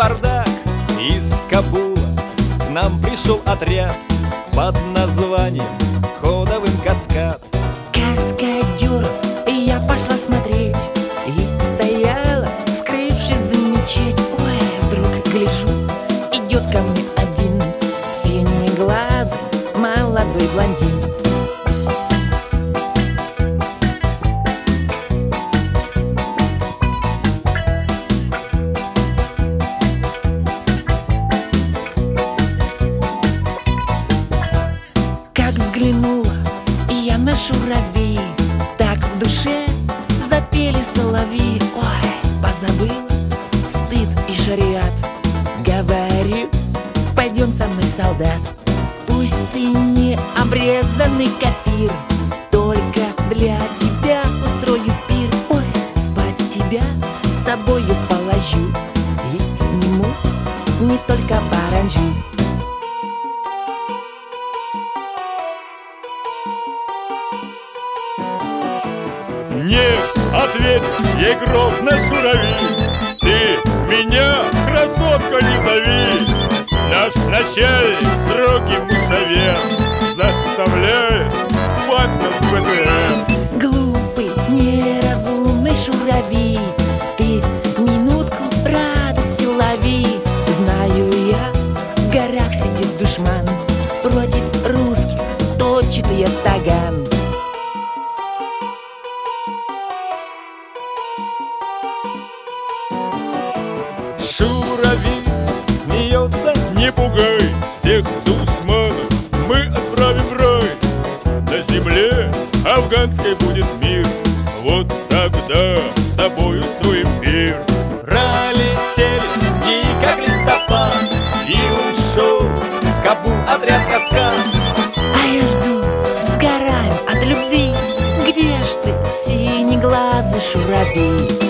бардак. Из Кабула к нам пришел отряд под названием кодовым «Каскад». Каскадеров я пошла смотреть и стояла, скрывшись за мечеть. Ой, вдруг гляжу, идет ко мне один синеглазый молодой блондин. Как взглянула я на журавей, так в душе запели соловьи. Ой, позабыла стыд и шариат. Говорю, пойдем со мной, солдат. Пусть ты не обрезанный кафир, только для тебя устрою пир. Ой, спать тебя с собою положу и сниму не только паранджу. Нет, ответил ей грозно журавель, ты меня, красотка, не зови. Наш начальник сроки мышавер заставляет спать нас в БТР. Глупый, неразумный журавель, ты минутку радости лови. Знаю я, в горах сидит душман, против русских точит ятаган. Журавель смеется, не пугай, всех душманов мы отправим в рай. На земле афганской будет мир, вот тогда с тобой устроим пир. Пролетели дни, как листопад, и ушел в Кабул отряд «Каскад». А я жду, сгораю от любви. Где ж ты, синеглазый журавель?